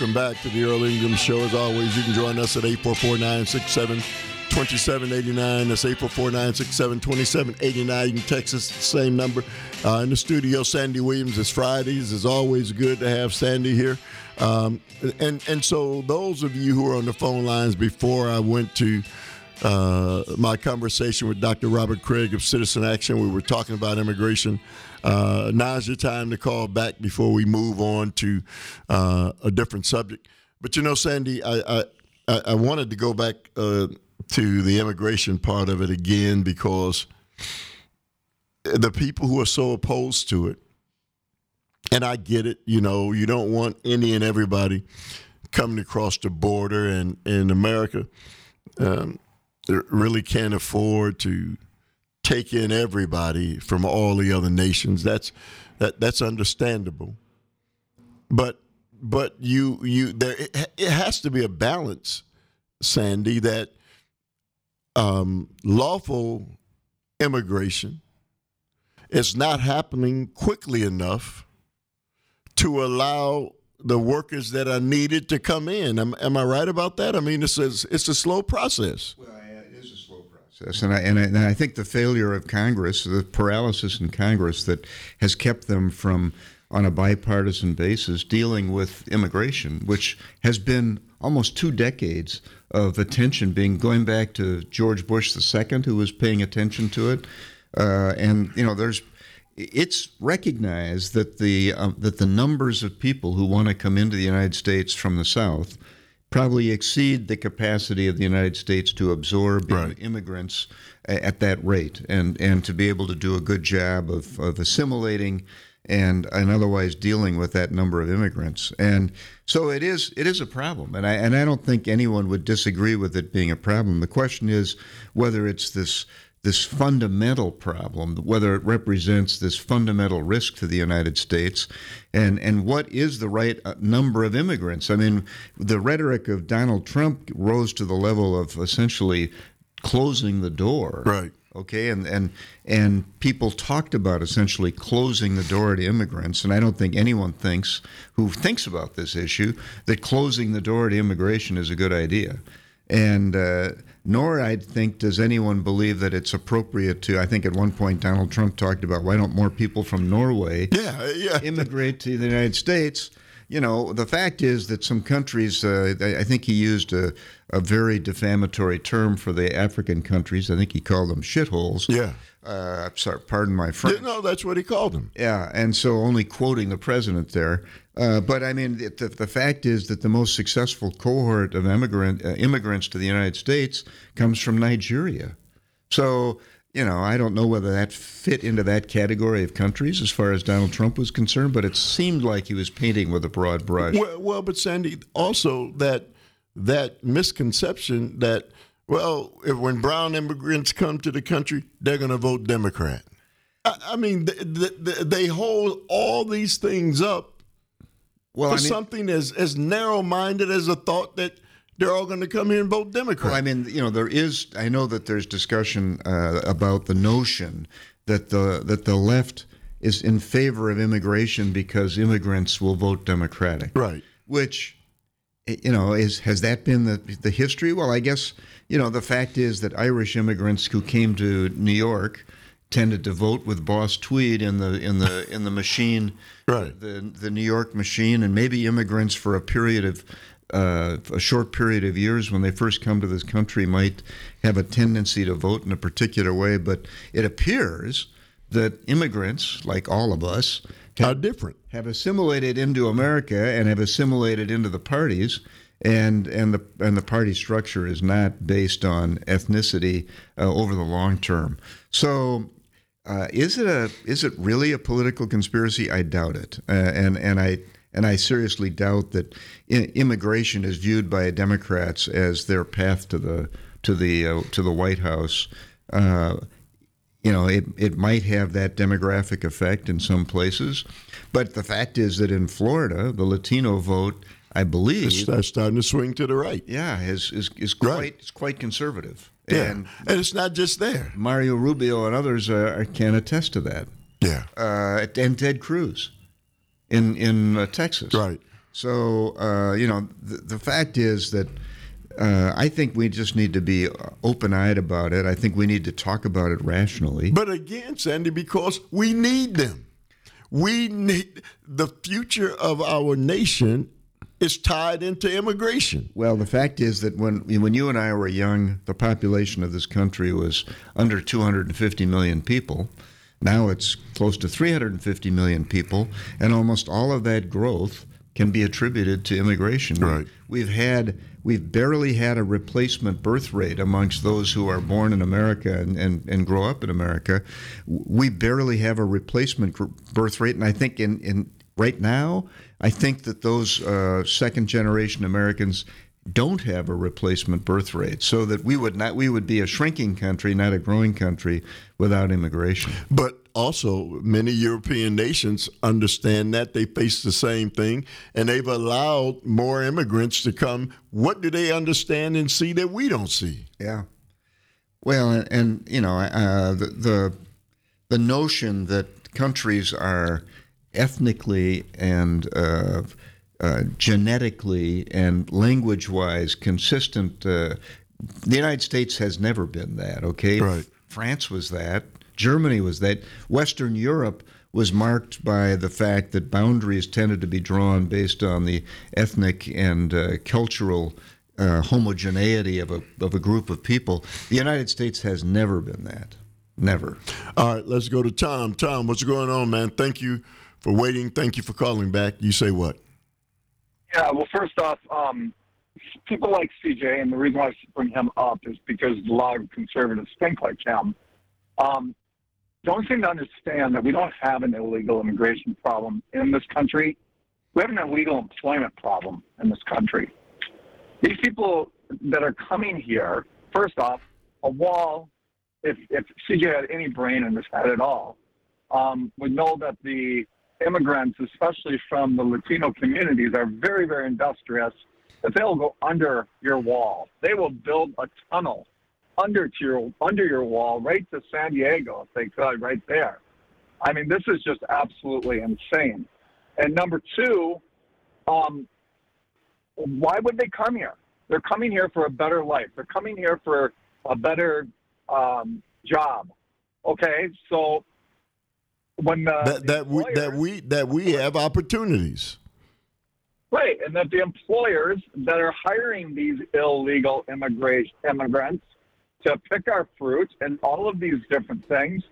Welcome back to the Earl Ingram Show. As always, you can join us at 844-967-2789. That's 844-967-2789. You can text us the same number. In the studio, Sandy Williams. It's Fridays. It's always good to have Sandy here. And so those of you who are on the phone lines before I went to my conversation with Dr. Robert Craig of Citizen Action, we were talking about immigration. Now's your time to call back before we move on to a different subject. But Sandy, I wanted to go back to the immigration part of it again because the people who are so opposed to it, and I get it, you don't want any and everybody coming across the border, and in America really can't afford to take in everybody from all the other nations. That's understandable. But it has to be a balance, Sandy, that lawful immigration is not happening quickly enough to allow the workers that are needed to come in. Am I right about that? I mean, it's a slow process. Well, it is a slow process, and I think the failure of Congress, the paralysis in Congress that has kept them from, on a bipartisan basis, dealing with immigration, which has been almost 2 decades of attention going back to George Bush II, who was paying attention to it, it's recognized that the numbers of people who want to come into the United States from the South probably exceed the capacity of the United States to absorb immigrants at that rate, and to be able to do a good job of assimilating and otherwise dealing with that number of immigrants. And so it is a problem, and I don't think anyone would disagree with it being a problem. The question is whether it's this fundamental problem, whether it represents this fundamental risk to the United States, and what is the right number of immigrants. I mean, the rhetoric of Donald Trump rose to the level of essentially closing the door. Right. Okay, and people talked about essentially closing the door to immigrants, and I don't think anyone who thinks about this issue that closing the door to immigration is a good idea. And nor, I think, does anyone believe that it's appropriate to, I think at one point Donald Trump talked about, why don't more people from Norway immigrate to the United States? The fact is that some countries, I think he used a very defamatory term for the African countries. I think he called them shitholes. Yeah. Sorry, pardon my French. No, that's what he called them. Yeah, and so only quoting the president there. But I mean, the fact is that the most successful cohort of immigrants to the United States comes from Nigeria. So, I don't know whether that fit into that category of countries as far as Donald Trump was concerned, but it seemed like he was painting with a broad brush. Well, but Sandy, also that misconception that, when brown immigrants come to the country, they're going to vote Democrat. I mean, they hold all these things up something as narrow-minded as a thought that they're all going to come here and vote Democrat. Well, I mean, I know that there's discussion about the notion that the left is in favor of immigration because immigrants will vote Democratic. Right. Which, has that been the history? Well, I guess, the fact is that Irish immigrants who came to New York tended to vote with Boss Tweed in the machine, right? The New York machine, and maybe immigrants for a short period of years when they first come to this country might have a tendency to vote in a particular way. But it appears that immigrants, like all of us, are different, have assimilated into America and have assimilated into the parties. And the party structure is not based on ethnicity over the long term. So, is it really a political conspiracy? I doubt it, and I seriously doubt that immigration is viewed by Democrats as their path to the White House. It might have that demographic effect in some places, but the fact is that in Florida, the Latino vote, I believe, it's starting to swing to the right. Yeah, is right. quite conservative. Yeah, and it's not just there. Mario Rubio and others can attest to that. Yeah, and Ted Cruz in Texas. Right. So, the fact is that I think we just need to be open-eyed about it. I think we need to talk about it rationally. But again, Sandy, because we need them. We need the future of our nation is tied into immigration. Well, the fact is that when you and I were young, the population of this country was under 250 million people. Now it's close to 350 million people, and almost all of that growth can be attributed to immigration. Right. We've barely had a replacement birth rate amongst those who are born in America and grow up in America. We barely have a replacement birth rate, and I think in right now, I think that those second-generation Americans don't have a replacement birth rate, so that we would be a shrinking country, not a growing country, without immigration. But also, many European nations understand that. They face the same thing, and they've allowed more immigrants to come. What do they understand and see that we don't see? Yeah. Well, and the notion that countries are ethnically and genetically and language-wise consistent. The United States has never been that, okay? Right. France was that. Germany was that. Western Europe was marked by the fact that boundaries tended to be drawn based on the ethnic and cultural homogeneity of a group of people. The United States has never been that. Never. All right, let's go to Tom. Tom, what's going on, man? Thank you for waiting. Thank you for calling back. You say what? Yeah, well, first off, people like CJ, and the reason why I bring him up is because a lot of conservatives think like him, don't seem to understand that we don't have an illegal immigration problem in this country. We have an illegal employment problem in this country. These people that are coming here, first off, a wall, if CJ had any brain in his head at all, would know that the immigrants, especially from the Latino communities, are very, very industrious, that they'll go under your wall. They will build a tunnel under your wall right to San Diego, if they could, right there. I mean, this is just absolutely insane. And number two, why would they come here? They're coming here for a better life. They're coming here for a better job. Okay, so when that we have opportunities, right, and that the employers that are hiring these illegal immigrants to pick our fruit and all of these different things,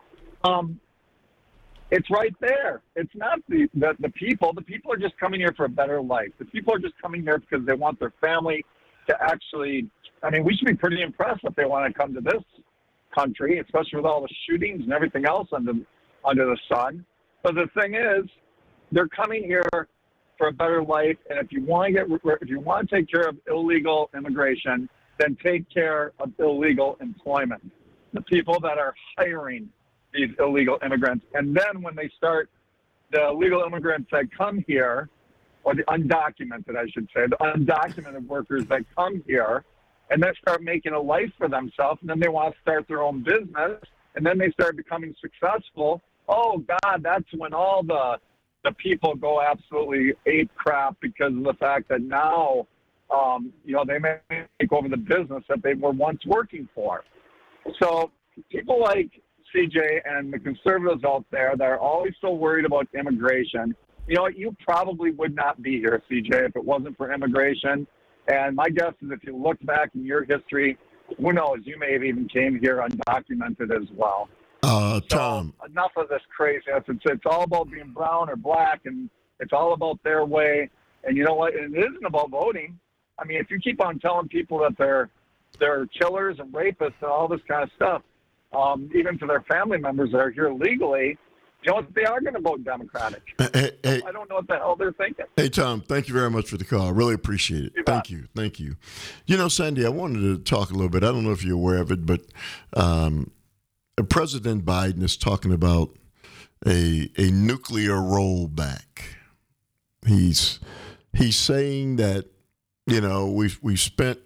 it's right there. It's not the people. The people are just coming here for a better life. The people are just coming here because they want their family to actually. I mean, we should be pretty impressed if they want to come to this country, especially with all the shootings and everything else under the sun. But the thing is, they're coming here for a better life, and if you want to take care of illegal immigration, then take care of illegal employment. The people that are hiring these illegal immigrants, and then when they start, the illegal immigrants that come here, or the undocumented, I should say, the undocumented workers that come here, and then start making a life for themselves, and then they want to start their own business, and then they start becoming successful. Oh, God, that's when all the people go absolutely ape crap because of the fact that now, they may take over the business that they were once working for. So people like CJ and the conservatives out there that are always so worried about immigration, you probably would not be here, CJ, if it wasn't for immigration. And my guess is if you look back in your history, who knows, you may have even came here undocumented as well. Tom. So enough of this craziness. It's all about being brown or black, and it's all about their way. And you know what? And it isn't about voting. I mean, if you keep on telling people that they're killers and rapists and all this kind of stuff, even to their family members that are here legally, you know what? They are going to vote Democratic. Hey, I don't know what the hell they're thinking. Hey, Tom, thank you very much for the call. I really appreciate it. Thank you. Sandy, I wanted to talk a little bit. I don't know if you're aware of it, but President Biden is talking about a nuclear rollback. He's saying that, we've spent,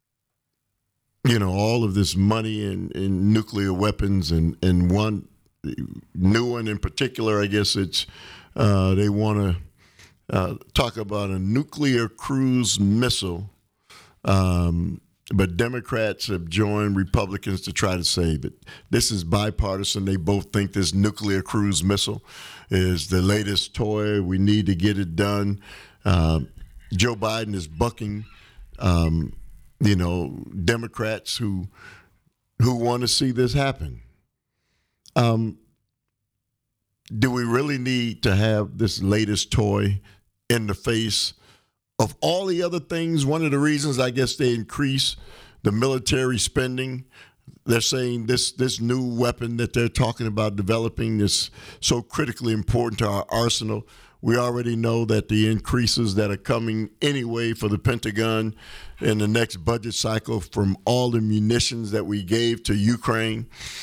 all of this money in nuclear weapons, and one new one in particular, I guess it's they want talk about a nuclear cruise missile, but Democrats have joined Republicans to try to save it. This is bipartisan. They both think this nuclear cruise missile is the latest toy. We need to get it done. Joe Biden is bucking, Democrats who want to see this happen. Do we really need to have this latest toy in the face of all the other things? One of the reasons I guess they increase the military spending, they're saying this new weapon that they're talking about developing is so critically important to our arsenal. We already know that the increases that are coming anyway for the Pentagon in the next budget cycle from all the munitions that we gave to Ukraine,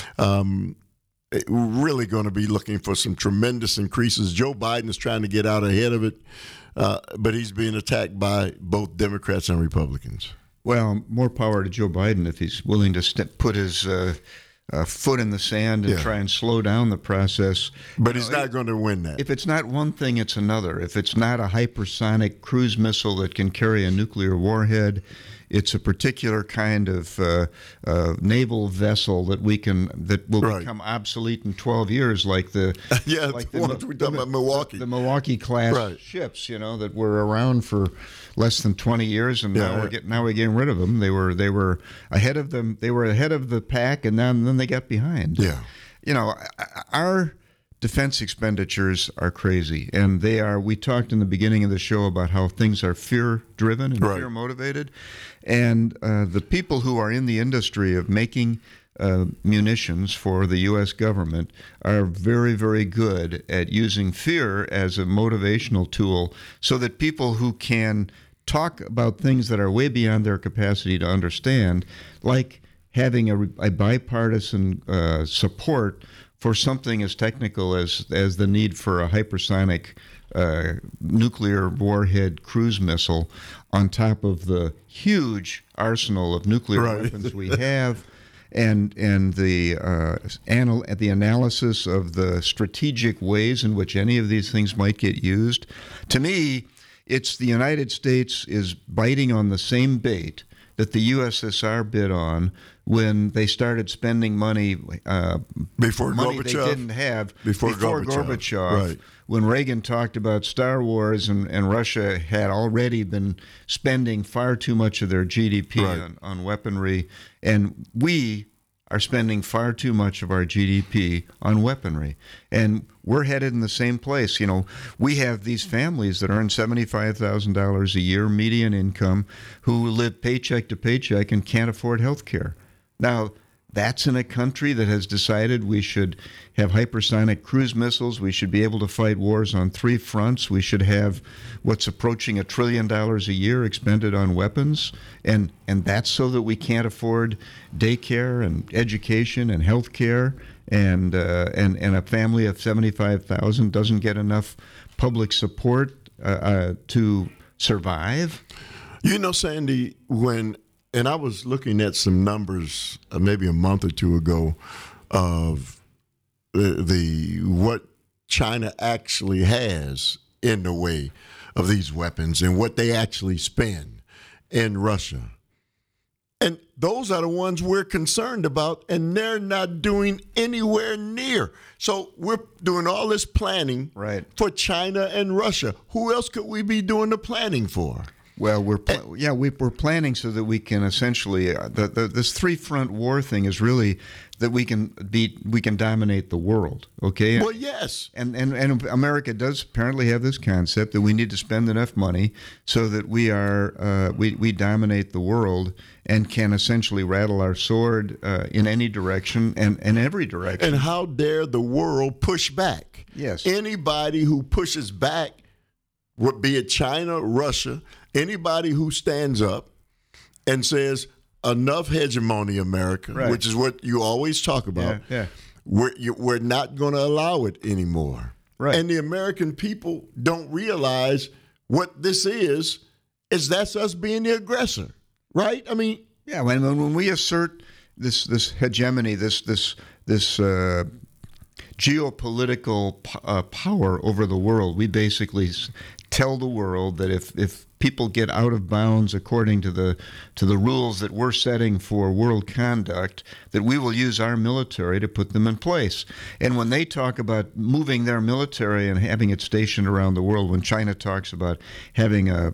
we're really going to be looking for some tremendous increases. Joe Biden is trying to get out ahead of it, but he's being attacked by both Democrats and Republicans. Well, more power to Joe Biden if he's willing to put his foot in the sand and try and slow down the process. But he's not going to win that. If it's not one thing, it's another. If it's not a hypersonic cruise missile that can carry a nuclear warhead, it's a particular kind of naval vessel that will become obsolete in 12 years, like the we're talking about Milwaukee, the Milwaukee class ships, that were around for less than 20 years, and now we're getting rid of them. They were ahead of them. They were ahead of the pack, and then they got behind. Yeah, our defense expenditures are crazy, and they are. We talked in the beginning of the show about how things are fear-driven and fear-motivated, and the people who are in the industry of making munitions for the U.S. government are very, very good at using fear as a motivational tool so that people who can talk about things that are way beyond their capacity to understand, like having a bipartisan support for something as technical as the need for a hypersonic nuclear warhead cruise missile on top of the huge arsenal of nuclear weapons we have, and the analysis of the strategic ways in which any of these things might get used. To me, it's the United States is biting on the same bait that the USSR bid on when they started spending money before money Gorbachev, they didn't have before Gorbachev. Right. When Reagan talked about Star Wars and Russia had already been spending far too much of their GDP on weaponry, and we are spending far too much of our GDP on weaponry. And we're headed in the same place. We have these families that earn $75,000 a year median income who live paycheck to paycheck and can't afford health care. Now, that's in a country that has decided we should have hypersonic cruise missiles. We should be able to fight wars on 3 fronts. We should have what's approaching $1 trillion a year expended on weapons. And that's so that we can't afford daycare and education and health care. And a family of 75,000 doesn't get enough public support to survive. Sandy, and I was looking at some numbers maybe a month or two ago of what China actually has in the way of these weapons and what they actually spend in Russia. And those are the ones we're concerned about, and they're not doing anywhere near. So we're doing all this planning for China and Russia. Who else could we be doing the planning for? Well, we're planning so that we can essentially this 3-front war thing is really that we can dominate the world. Okay. Well, yes. And America does apparently have this concept that we need to spend enough money so that we dominate the world and can essentially rattle our sword in any direction and every direction. And how dare the world push back? Yes. Anybody who pushes back, be it China, Russia, anybody who stands up and says, enough hegemony, America, which is what you always talk about, we're not going to allow it anymore. Right. And the American people don't realize what this is that's us being the aggressor, right? I mean... Yeah, when we assert this hegemony, this geopolitical power over the world. We basically tell the world that if people get out of bounds according to the rules that we're setting for world conduct, that we will use our military to put them in place. And when they talk about moving their military and having it stationed around the world, when China talks about having a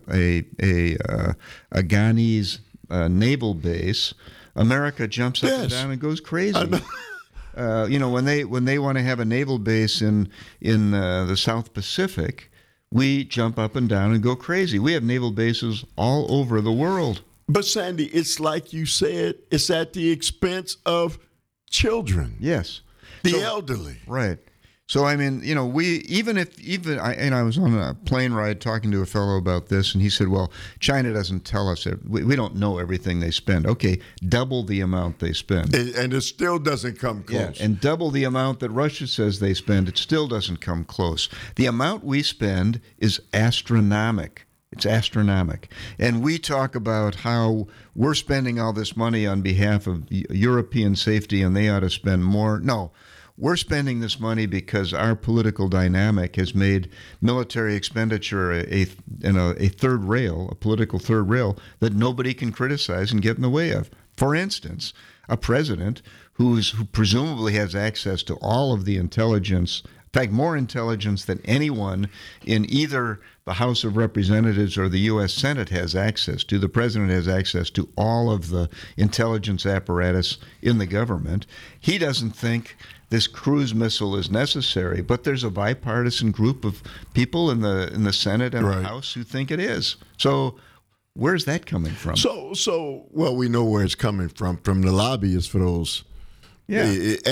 Ghanese naval base, America jumps up and down and goes crazy. When they want to have a naval base in the South Pacific, we jump up and down and go crazy. We have naval bases all over the world. But Sandy, it's like you said, it's at the expense of children. Yes. The elderly. Right. So, I mean, I was on a plane ride talking to a fellow about this, and he said, well, China doesn't tell us. We don't know everything they spend. Okay, double the amount they spend. And it still doesn't come close. Yeah, and double the amount that Russia says they spend, it still doesn't come close. The amount we spend is astronomical. It's astronomical. And we talk about how we're spending all this money on behalf of European safety and they ought to spend more. No. We're spending this money because our political dynamic has made military expenditure a third rail, a political third rail that nobody can criticize and get in the way of. For instance, a president who presumably has access to all of the intelligence, in fact, more intelligence than anyone in either the House of Representatives or the U.S. Senate has access to. The president has access to all of the intelligence apparatus in the government. He doesn't think this cruise missile is necessary, but there's a bipartisan group of people in the Senate and the House who think it is. So where's that coming from? Well, we know where it's coming from the lobbyists for those. Yeah.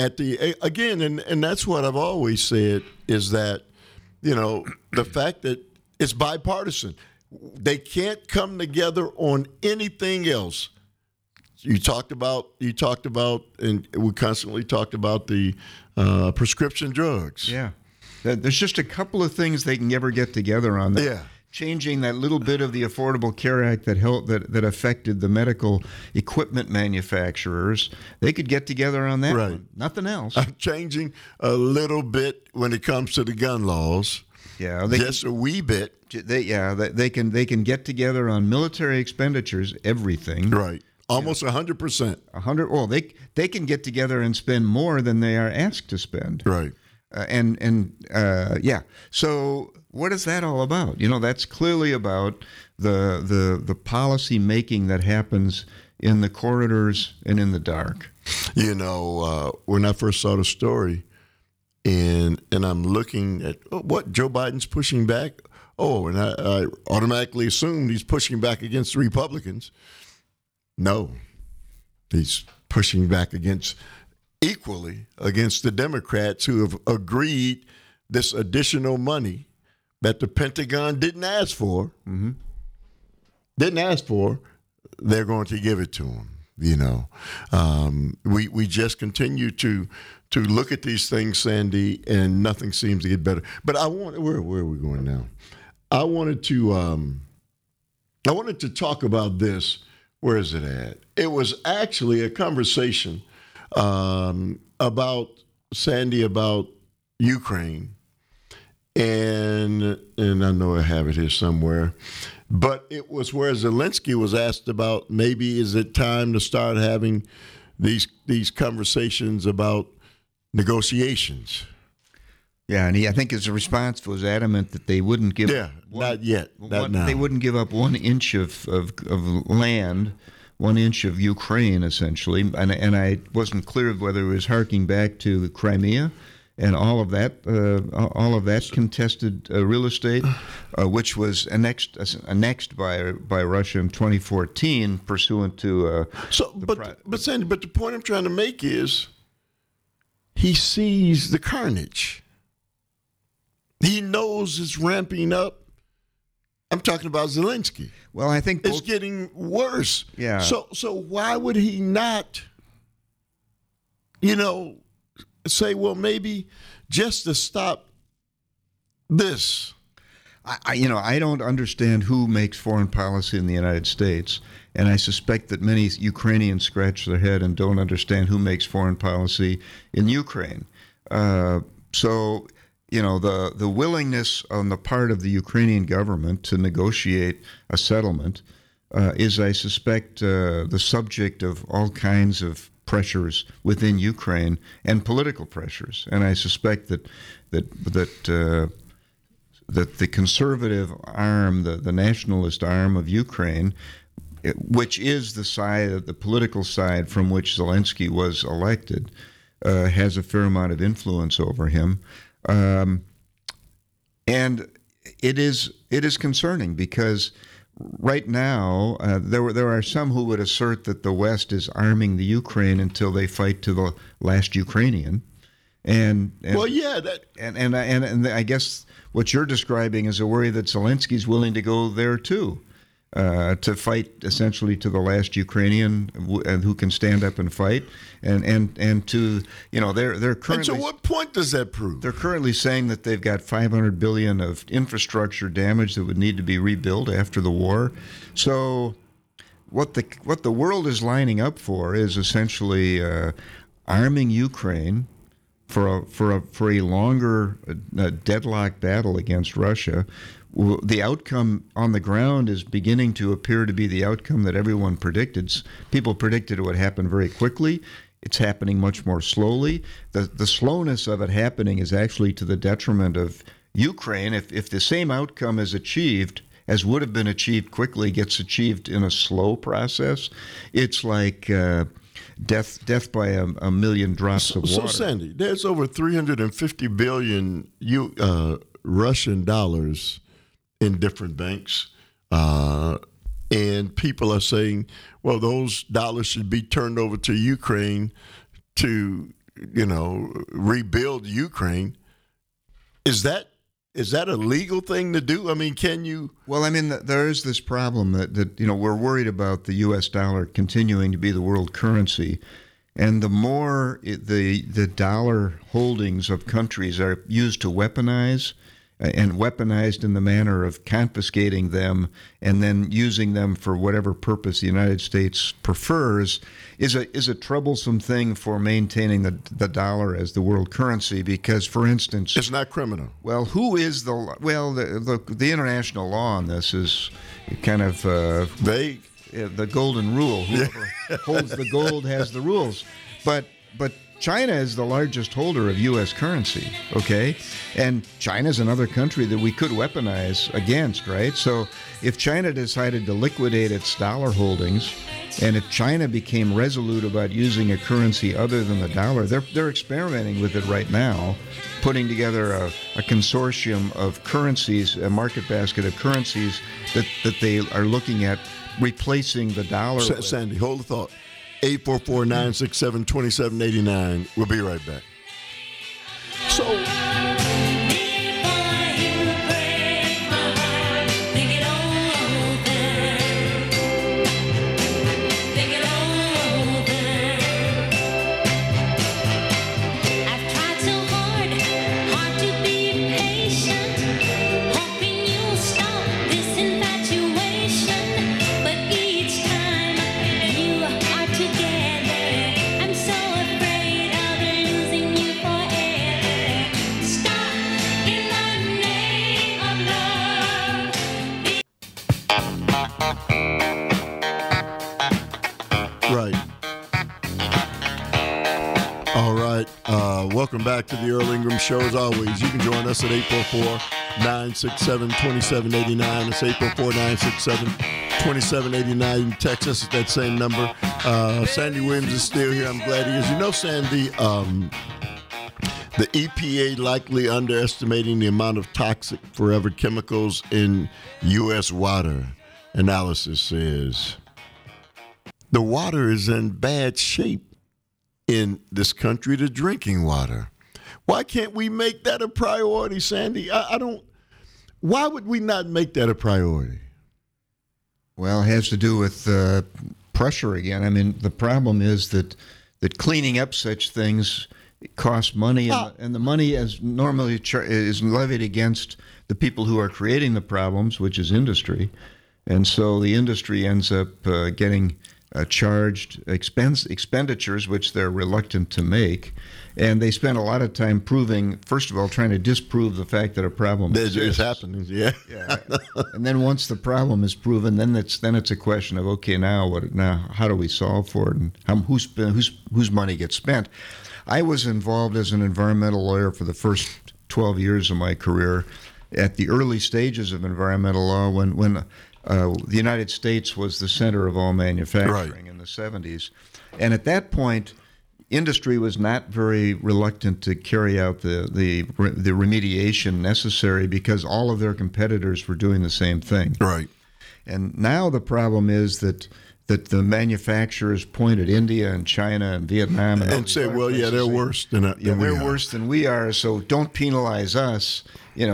And that's what I've always said is that, the fact that it's bipartisan. They can't come together on anything else. You talked about, and we constantly talked about the prescription drugs. Yeah. There's just a couple of things they can never get together on. Yeah. Changing that little bit of the Affordable Care Act that affected the medical equipment manufacturers. They could get together on that one. Nothing else. Changing a little bit when it comes to the gun laws. Yeah, just a wee bit. They can get together on military expenditures, everything. Right. Almost 100%. 100. Well, they can get together and spend more than they are asked to spend. Right. So what is that all about? That's clearly about the policy making that happens in the corridors and in the dark. When I first saw the story, and I'm looking at what Joe Biden's pushing back. Oh, and I automatically assumed he's pushing back against the Republicans. No, he's pushing back equally against the Democrats who have agreed this additional money that the Pentagon didn't ask for. Mm-hmm. Didn't ask for. They're going to give it to them. We just continue to look at these things, Sandy, and nothing seems to get better. But where are we going now? I wanted to talk about this. Where is it at? It was actually a conversation about Ukraine, and I know I have it here somewhere. But it was where Zelensky was asked about maybe is it time to start having these conversations about negotiations. Yeah, and I think his response was adamant that they wouldn't give. Yeah, not yet. Not now. They wouldn't give up 1 inch of land, 1 inch of Ukraine, essentially. And I wasn't clear whether it was harking back to Crimea and all of that contested real estate, which was annexed by Russia in 2014, pursuant to. But Sandy, the point I'm trying to make is, he sees the carnage. He knows it's ramping up. I'm talking about Zelensky. Well, I think it's getting worse. Yeah. So why would he not, say, well, maybe just to stop this? I don't understand who makes foreign policy in the United States, and I suspect that many Ukrainians scratch their head and don't understand who makes foreign policy in Ukraine. So, the willingness on the part of the Ukrainian government to negotiate a settlement is, I suspect, the subject of all kinds of pressures within Ukraine and political pressures. And I suspect that the conservative arm, the nationalist arm of Ukraine, which is the political side from which Zelensky was elected, has a fair amount of influence over him. And it is concerning because right now there are some who would assert that the West is arming the Ukraine until they fight to the last Ukrainian. And I guess what you're describing is a worry that Zelensky's willing to go there too. To fight essentially to the last Ukrainian who can stand up and fight, and to they're currently. And so, what point does that prove? They're currently saying that they've got $500 billion of infrastructure damage that would need to be rebuilt after the war. So, what the world is lining up for is essentially arming Ukraine for a longer deadlock battle against Russia. The outcome on the ground is beginning to appear to be the outcome that everyone predicted. People predicted it would happen very quickly. It's happening much more slowly. The slowness of it happening is actually to the detriment of Ukraine. If the same outcome is achieved as would have been achieved quickly gets achieved in a slow process, it's like death by a million drops of water. So, Sandy, there's over 350 billion Russian dollars in different banks, and people are saying, well, those dollars should be turned over to Ukraine to, rebuild Ukraine. Is that a legal thing to do? I mean, can you? Well, I mean, there is this problem that we're worried about the U.S. dollar continuing to be the world currency, and the more the dollar holdings of countries are used to weaponize. And weaponized in the manner of confiscating them and then using them for whatever purpose the United States prefers is a troublesome thing for maintaining the dollar as the world currency. Because, for instance, it's not criminal. Well, who is the international law on this is kind of vague. The golden rule. Whoever holds the gold has the rules. But China is the largest holder of U.S. currency, okay? And China is another country that we could weaponize against, right? So if China decided to liquidate its dollar holdings, and if China became resolute about using a currency other than the dollar, they're experimenting with it right now, putting together a consortium of currencies, a market basket of currencies that they are looking at replacing the dollar with. Sandy, hold the thought. 844-967-2789. We'll be right back. So, welcome back to the Earl Ingram Show. As always, you can join us at 844-967-2789. It's 844-967-2789. You can text us at that same number. Sandy Williams is still here. I'm glad he is. You know, Sandy, the EPA likely underestimating the amount of toxic forever chemicals in U.S. water. Analysis says the water is in bad shape in this country, the drinking water. Why can't we make that a priority, Sandy? I don't. Why would we not make that a priority? Well, it has to do with pressure again. I mean, the problem is that cleaning up such things costs money, and the money is normally is levied against the people who are creating the problems, which is industry. And so the industry ends up getting charged expenditures, which they're reluctant to make. And they spend a lot of time proving, first of all, trying to disprove the fact that a problem exists. It's happening, yeah. And then once the problem is proven, then it's a question of, okay, now how do we solve for it, and whose money gets spent? I was involved as an environmental lawyer for the first 12 years of my career at the early stages of environmental law when the United States was the center of all manufacturing in the 70s. And at that point, industry was not very reluctant to carry out the remediation necessary because all of their competitors were doing the same thing. Right. And now the problem is that the manufacturers point at India and China and Vietnam and say, well, yeah, they're worse than we are. They're worse than we are, so don't penalize us.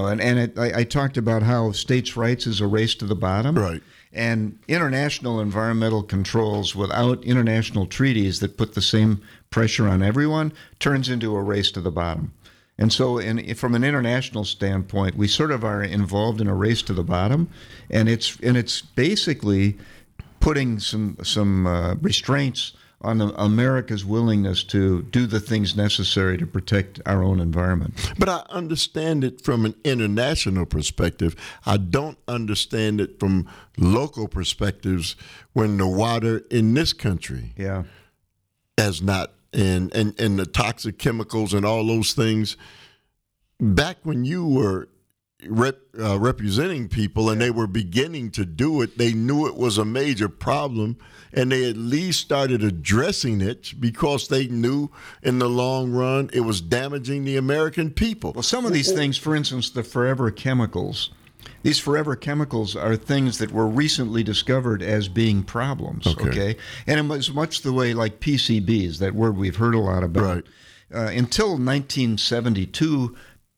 I talked about how states' rights is a race to the bottom. Right. And international environmental controls without international treaties that put the same pressure on everyone turns into a race to the bottom. And so from an international standpoint, we sort of are involved in a race to the bottom, and it's basically putting some restraints on America's willingness to do the things necessary to protect our own environment. But I understand it from an international perspective. I don't understand it from local perspectives when the water in this country has not, and the toxic chemicals and all those things. Back when you were representing people and they were beginning to do it, they knew it was a major problem, and they at least started addressing it because they knew in the long run it was damaging the American people. Well, some of these things, for instance, the forever chemicals, these forever chemicals are things that were recently discovered as being problems, okay? And it was much the way like PCBs, that word we've heard a lot about. Right. Until 1972,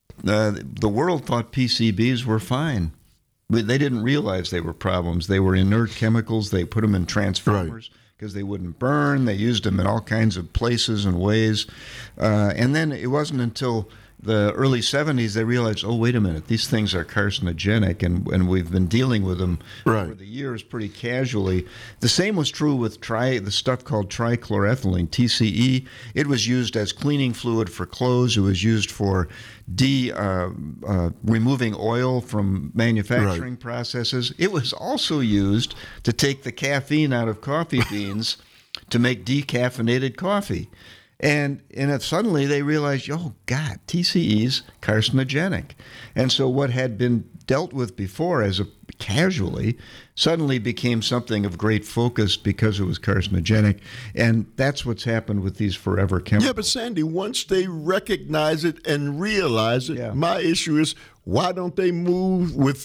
the world thought PCBs were fine. They didn't realize they were problems. They were inert chemicals. They put them in transformers because they wouldn't burn. They used them in all kinds of places and ways. And then it wasn't until the early 70s they realized, oh, wait a minute, these things are carcinogenic, and we've been dealing with them over the years pretty casually. The same was true with the stuff called trichloroethylene, TCE. It was used as cleaning fluid for clothes. It was used for removing oil from manufacturing processes. It was also used to take the caffeine out of coffee beans to make decaffeinated coffee. And suddenly they realized, oh, God, TCE's carcinogenic. And so what had been dealt with before as casually suddenly became something of great focus because it was carcinogenic. And that's what's happened with these forever chemicals. Yeah, but Sandy, once they recognize it and realize it, my issue is, why don't they move with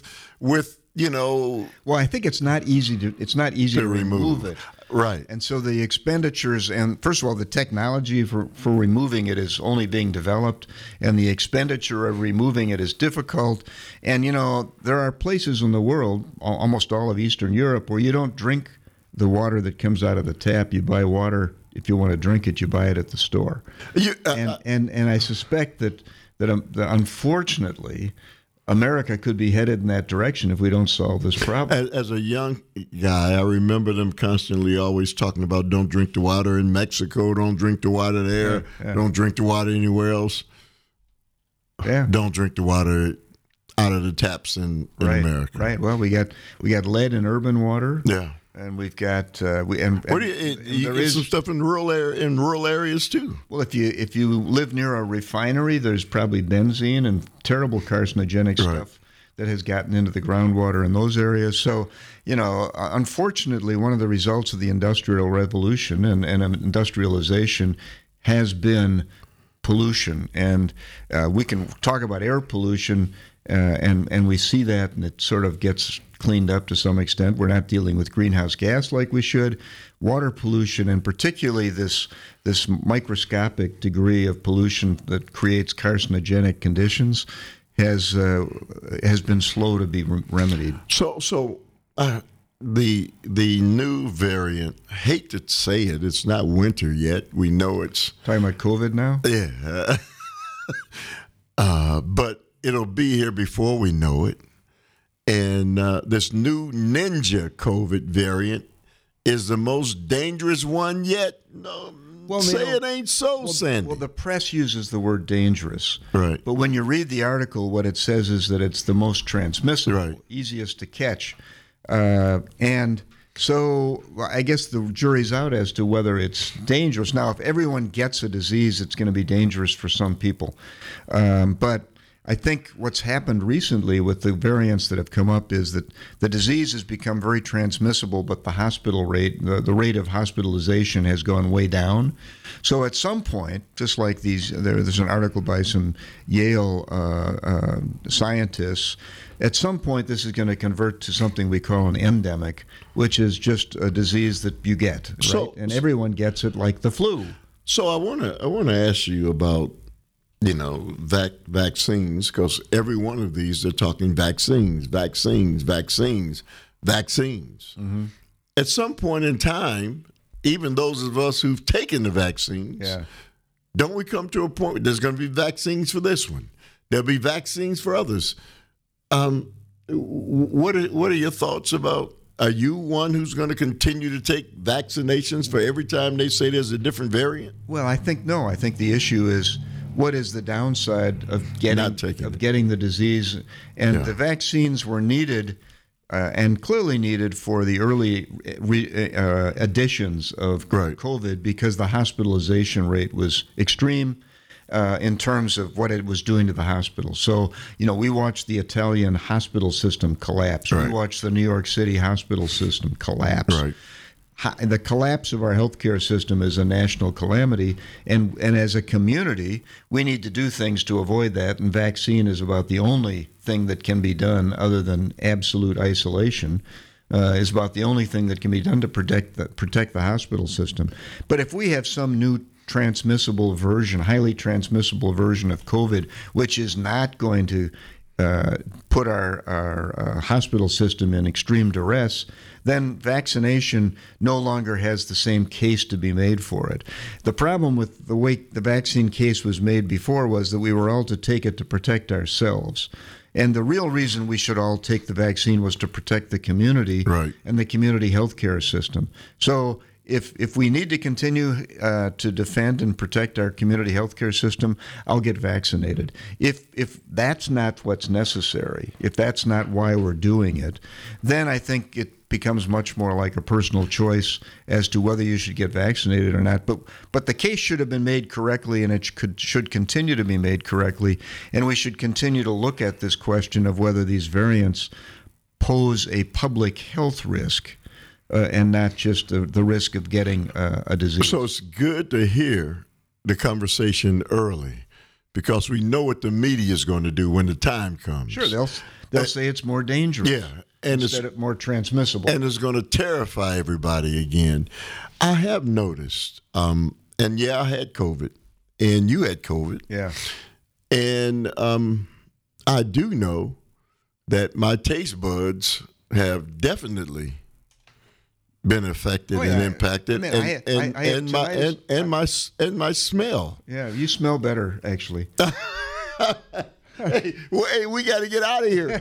Well, I think it's not easy to remove it. Right. And so the expenditures, and first of all, the technology for removing it is only being developed, and the expenditure of removing it is difficult. And, there are places in the world, almost all of Eastern Europe, where you don't drink the water that comes out of the tap. You buy water. If you want to drink it, you buy it at the store. And I suspect that unfortunately, America could be headed in that direction if we don't solve this problem. As a young guy, I remember them constantly always talking about don't drink the water in Mexico, don't drink the water there, don't drink the water anywhere else. Yeah. Don't drink the water out of the taps in America. Right. Well, we got lead in urban water. Yeah. And we've got you get some stuff in rural areas too. Well, if you live near a refinery, there's probably benzene and terrible carcinogenic stuff that has gotten into the groundwater in those areas. So, unfortunately, one of the results of the Industrial Revolution and industrialization has been pollution, and we can talk about air pollution, and we see that, and it sort of gets cleaned up to some extent. We're not dealing with greenhouse gas like we should. Water pollution, and particularly this microscopic degree of pollution that creates carcinogenic conditions, has been slow to be remedied. So the new variant, I hate to say it, it's not winter yet. We know it's talking about COVID now. Yeah, but it'll be here before we know it. And this new Ninja COVID variant is the most dangerous one yet? No, it ain't so, Sandy. Well, the press uses the word dangerous. Right. But when you read the article, what it says is that it's the most transmissible, Right. easiest to catch. And so I guess the jury's out as to whether it's dangerous. Now, if everyone gets a disease, it's going to be dangerous for some people. But I think what's happened recently with the variants that have come up is that the disease has become very transmissible, but the hospital rate, the rate of hospitalization has gone way down. So at some point, just like there's an article by some Yale scientists, at some point this is going to convert to something we call an endemic, which is just a disease that you get, right? And everyone gets it like the flu. So I want to ask you about vaccines, because every one of these, they're talking vaccines. Mm-hmm. At some point in time, even those of us who've taken the vaccines, don't we come to a point where there's going to be vaccines for this one? There'll be vaccines for others. What are your thoughts about? Are you one who's going to continue to take vaccinations for every time they say there's a different variant? Well, I think the issue is, what is the downside of getting the disease? And the vaccines were needed and clearly needed for the early editions of COVID, because the hospitalization rate was extreme in terms of what it was doing to the hospital. So, we watched the Italian hospital system collapse. Right. We watched the New York City hospital system collapse. Right. The collapse of our healthcare system is a national calamity, and as a community, we need to do things to avoid that, and vaccine is about the only thing that can be done other than absolute isolation, is about the only thing that can be done to protect the hospital system. But if we have some new highly transmissible version of COVID, which is not going to put our hospital system in extreme duress, then vaccination no longer has the same case to be made for it. The problem with the way the vaccine case was made before was that we were all to take it to protect ourselves. And the real reason we should all take the vaccine was to protect the community and the community healthcare system. So if we need to continue to defend and protect our community healthcare system, I'll get vaccinated. If that's not what's necessary, if that's not why we're doing it, then I think it becomes much more like a personal choice as to whether you should get vaccinated or not. But the case should have been made correctly, and it should continue to be made correctly. And we should continue to look at this question of whether these variants pose a public health risk. And not just the risk of getting a disease. So it's good to hear the conversation early, because we know what the media is going to do when the time comes. Sure, they'll say it's more dangerous. Yeah, and instead of more transmissible. And it's going to terrify everybody again. I have noticed, and I had COVID, and you had COVID. Yeah. And I do know that my taste buds have definitely been affected and impacted, and my smell. Yeah, you smell better, actually. Hey, we got to get out of here.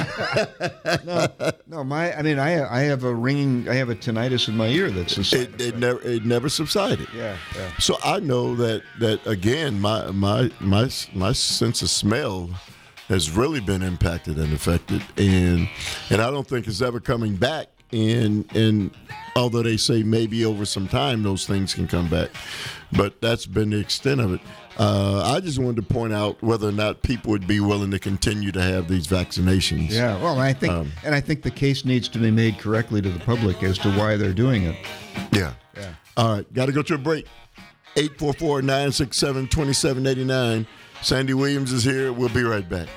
I have a tinnitus in my ear that's it never subsided. Yeah. So I know that again, my sense of smell has really been impacted and affected, and I don't think it's ever coming back. And although they say maybe over some time those things can come back, but that's been the extent of it. I just wanted to point out whether or not people would be willing to continue to have these vaccinations. Yeah, well, I think the case needs to be made correctly to the public as to why they're doing it. Yeah. All right, got to go to a break. 844-967-2789. Sandy Williams is here. We'll be right back.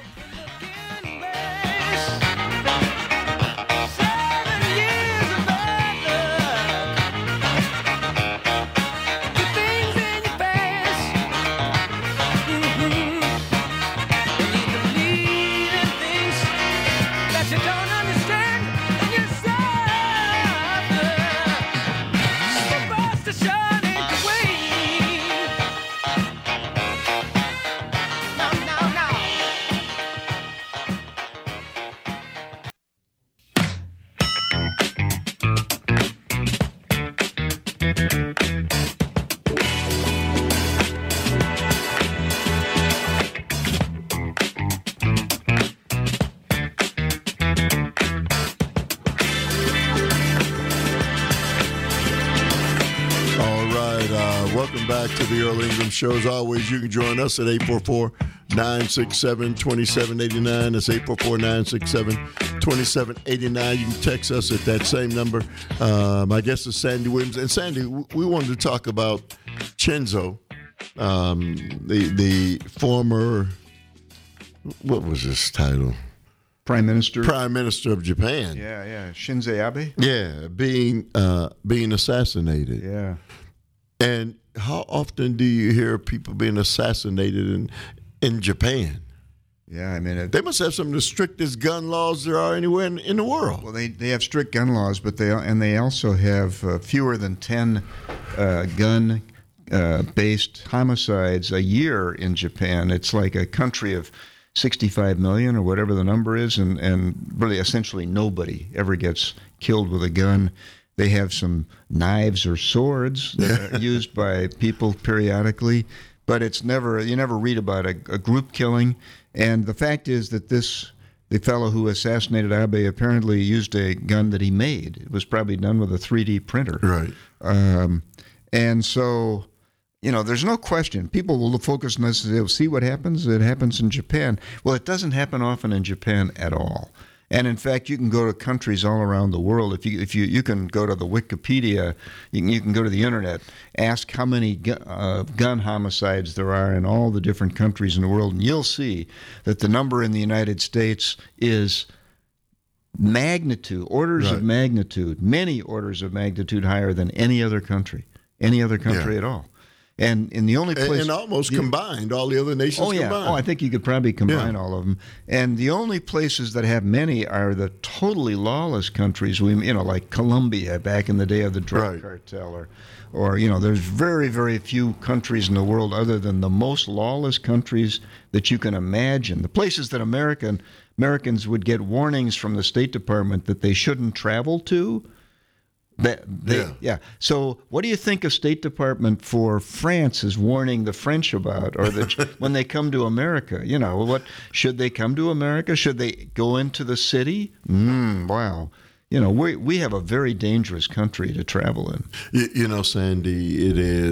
Welcome back to the Earl Ingram Show. As always, you can join us at 844-967-2789. That's 844-967-2789. You can text us at that same number. My guest is Sandy Williams. And Sandy, we wanted to talk about Shinzo, the former, what was his title? Prime Minister of Japan. Yeah. Shinzo Abe. Yeah, being assassinated. Yeah. And how often do you hear people being assassinated in Japan? Yeah, I mean, they must have some of the strictest gun laws there are anywhere in the world. Well, they have strict gun laws, but they also have fewer than 10 gun-based homicides a year in Japan. It's like a country of 65 million or whatever the number is, and really essentially nobody ever gets killed with a gun. They have some knives or swords that are used by people periodically, but you never read about a group killing. And the fact is that the fellow who assassinated Abe apparently used a gun that he made. It was probably done with a 3D printer. Right. And so, there's no question. People will focus on this. They'll see what happens. It happens in Japan. Well, it doesn't happen often in Japan at all. And in fact, you can go to countries all around the world. If you can go to the Wikipedia, you can go to the internet, ask how many gun homicides there are in all the different countries in the world, and you'll see that the number in the United States is orders of magnitude, many orders of magnitude higher than any other country at all. And in the only place, and almost combined, all the other nations combined. I think you could probably combine all of them. And the only places that have many are the totally lawless countries. Like Colombia back in the day of the drug cartel, or there's very, very few countries in the world other than the most lawless countries that you can imagine. The places that Americans would get warnings from the State Department that they shouldn't travel to. So what do you think a State Department for France is warning the French about, or when they come to America? What should they come to America? Should they go into the city? Wow. We have a very dangerous country to travel in. Sandy,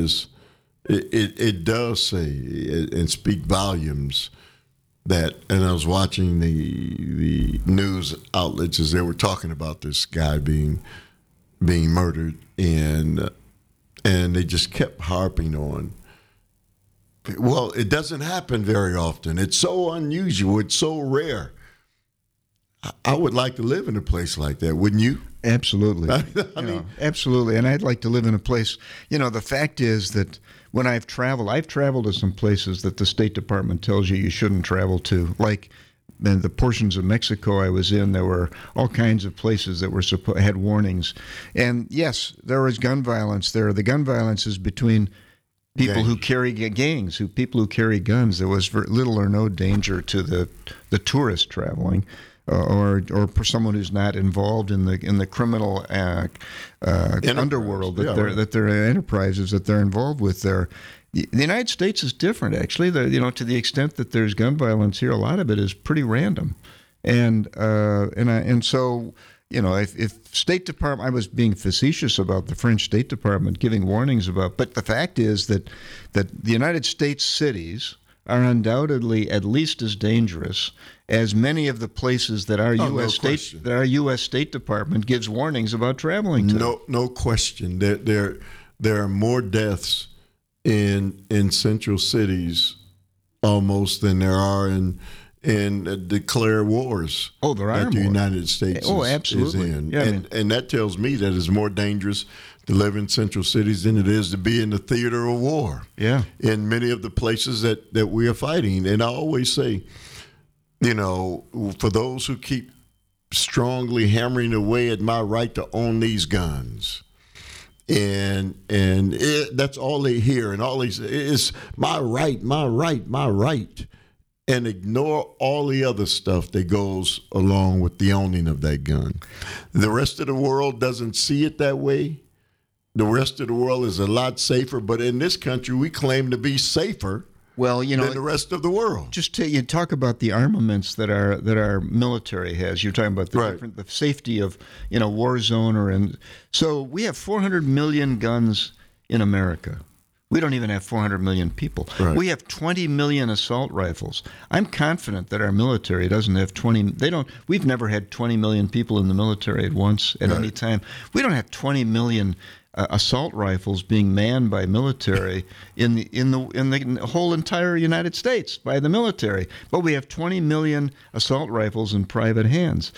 it does say and speak volumes that, and I was watching the news outlets as they were talking about this guy being murdered, and they just kept harping on, well, it doesn't happen very often. It's so unusual. It's so rare. I would like to live in a place like that, wouldn't you? Absolutely. Absolutely. And I'd like to live in a place, the fact is that when I've traveled to some places that the State Department tells you shouldn't travel to, like the portions of Mexico I was in, there were all kinds of places that had warnings. And yes, there was gun violence there. The gun violence is between people who carry people who carry guns. There was little or no danger to the tourist traveling, or for someone who's not involved in the criminal underworld that their enterprises that they're involved with there. The United States is different, actually. To the extent that there's gun violence here, a lot of it is pretty random, and so if State Department, I was being facetious about the French State Department giving warnings about, but the fact is that the United States cities are undoubtedly at least as dangerous as many of the places that our U.S. State Department gives warnings about traveling to. No question. There are more deaths in central cities almost than there are in declared wars. Oh, there are that the United States absolutely. is in. And that tells me that it's more dangerous to live in central cities than it is to be in the theater of war. Yeah. In many of the places that we are fighting. And I always say, for those who keep strongly hammering away at my right to own these guns, and that's all they hear, and all they say is my right, and ignore all the other stuff that goes along with the owning of that gun. The rest of the world doesn't see it that way. The rest of the world is a lot safer, but in this country, we claim to be safer than the rest of the world. You talk about the armaments that our military has. You're talking about the safety of war zone, so we have 400 million guns in America. We don't even have 400 million people. Right. We have 20 million assault rifles. I'm confident that our military doesn't have 20. We've never had 20 million people in the military at once at any time. We don't have 20 million assault rifles being manned by military in the whole entire United States by the military. But we have 20 million assault rifles in private hands.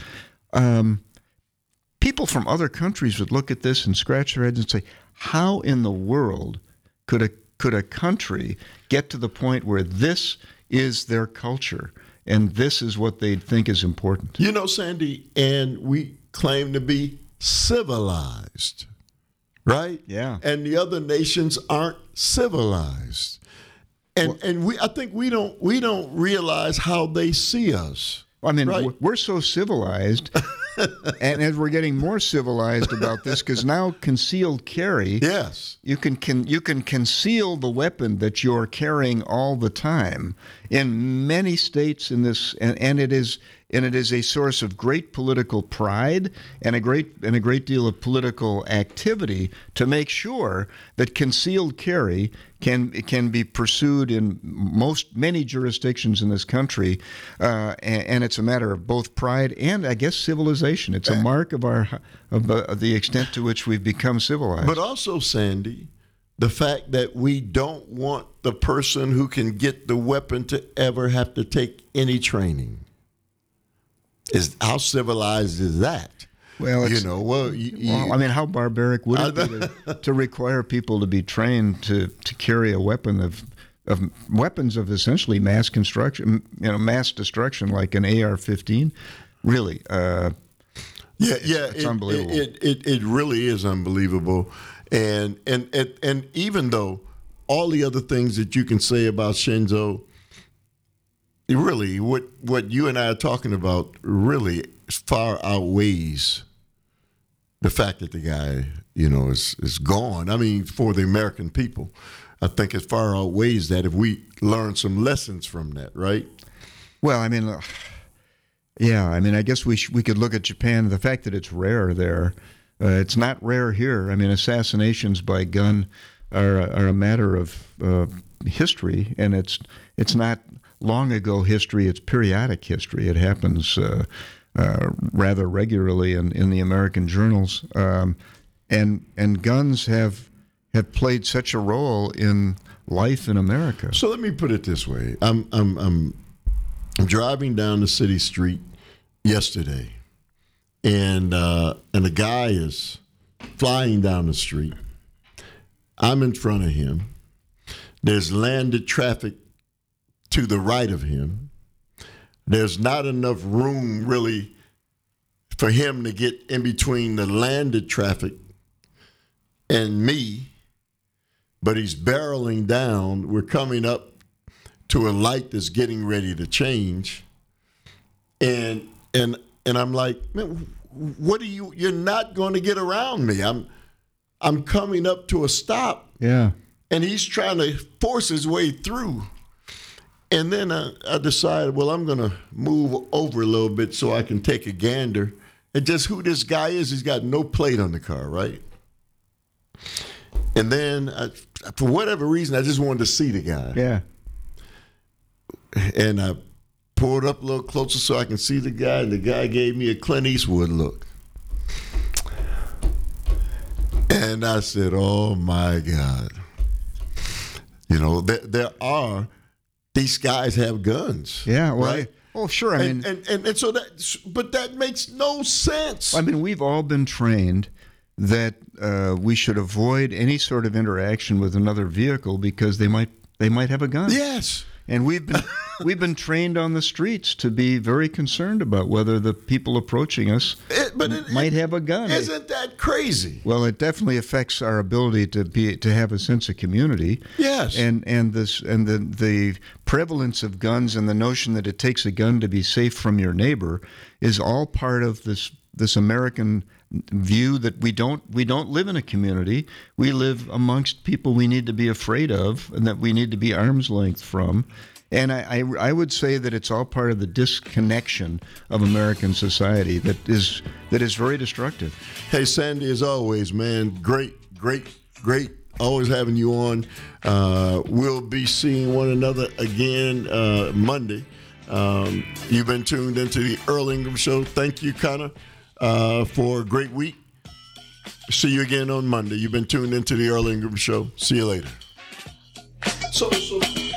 People from other countries would look at this and scratch their heads and say, how in the world could a country get to the point where this is their culture and this is what they think is important? You know, Sandy, and we claim to be civilized, right? Yeah. And the other nations aren't civilized. And I think we don't realize how they see us. I mean, right? We're so civilized, and as we're getting more civilized about this, because now concealed carry, yes, you can conceal the weapon that you're carrying all the time in many states in this, and it is a source of great political pride and a great deal of political activity to make sure that concealed carry can be pursued in many jurisdictions in this country, and it's a matter of both pride and, I guess, civilization. It's a mark of the extent to which we've become civilized. But also, Sandy, the fact that we don't want the person who can get the weapon to ever have to take any training. Is how civilized is that? Well, I mean, how barbaric would it be to require people to be trained to carry a weapon of weapons of essentially mass construction, mass destruction, like an AR-15? Really? It's unbelievable. It really is unbelievable, and even though all the other things that you can say about Shinzo, really, what you and I are talking about really far outweighs the fact that the guy, is gone. I mean, for the American people, I think it far outweighs that if we learn some lessons from that, right? Well, I mean, I guess we could look at Japan. The fact that it's rare there, it's not rare here. I mean, assassinations by gun are a matter of history, and it's not long ago history. It's periodic history. It happens rather regularly in the American journals, and guns have played such a role in life in America. So let me put it this way: I'm driving down the city street yesterday, and a guy is flying down the street. I'm in front of him. There's landed traffic to the right of him. There's not enough room really for him to get in between the landed traffic and me, but he's barreling down. We're coming up to a light that's getting ready to change. And I'm like, man, what are you're not going to get around me. I'm coming up to a stop. Yeah. And he's trying to force his way through. And then I decided, well, I'm going to move over a little bit so I can take a gander at just who this guy is. He's got no plate on the car, right? And then, for whatever reason, I just wanted to see the guy. Yeah. And I pulled up a little closer so I can see the guy, and the guy gave me a Clint Eastwood look. And I said, oh, my God. These guys have guns. Yeah, well, right? Sure. I mean, and so but that makes no sense. I mean, we've all been trained that we should avoid any sort of interaction with another vehicle because they might have a gun. Yes. And we've been trained on the streets to be very concerned about whether the people approaching us might have a gun. Isn't that crazy? Well, it definitely affects our ability to have a sense of community. Yes. And the prevalence of guns and the notion that it takes a gun to be safe from your neighbor is all part of this American view that we don't live in a community. We live amongst people we need to be afraid of and that we need to be arm's length from. And I would say that it's all part of the disconnection of American society that is very destructive. Hey, Sandy, as always, man, great always having you on. We'll be seeing one another again Monday. You've been tuned into the Earl Ingram Show. Thank you, Connor, for a great week. See you again on Monday. You've been tuned into the Earl Ingram Show. See you later. So.